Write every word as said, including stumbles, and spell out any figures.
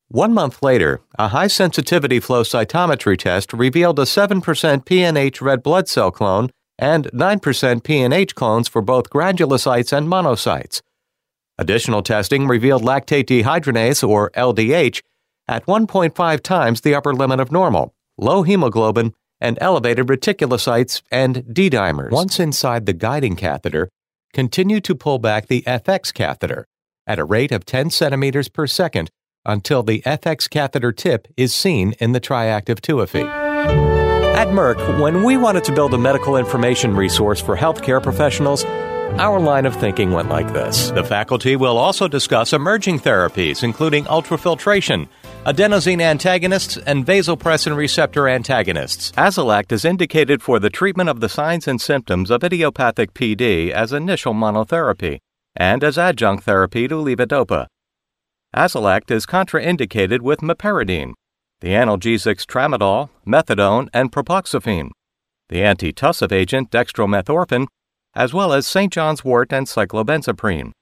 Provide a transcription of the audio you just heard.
One month later, a high-sensitivity flow cytometry test revealed a seven percent P N H red blood cell clone and nine percent P N H clones for both granulocytes and monocytes. Additional testing revealed lactate dehydrogenase, or L D H, at one point five times the upper limit of normal, low hemoglobin, and elevated reticulocytes and D-dimers. Once inside the guiding catheter, continue to pull back the F X catheter at a rate of ten centimeters per second until the F X catheter tip is seen in the triactive tuiphy. At Merck, when we wanted to build a medical information resource for healthcare professionals, our line of thinking went like this. The faculty will also discuss emerging therapies, including ultrafiltration, adenosine antagonists, and vasopressin receptor antagonists. Azelact is indicated for the treatment of the signs and symptoms of idiopathic P D as initial monotherapy and as adjunct therapy to levodopa. Azelact is contraindicated with meperidine, the analgesics tramadol, methadone, and propoxyphene, the antitussive agent dextromethorphan, as well as Saint John's wort and cyclobenzaprine.